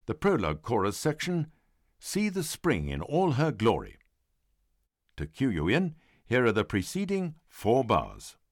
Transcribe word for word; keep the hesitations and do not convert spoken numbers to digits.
The prologue chorus section, See the Spring in All Her Glory. To cue you in, here are the preceding four bars.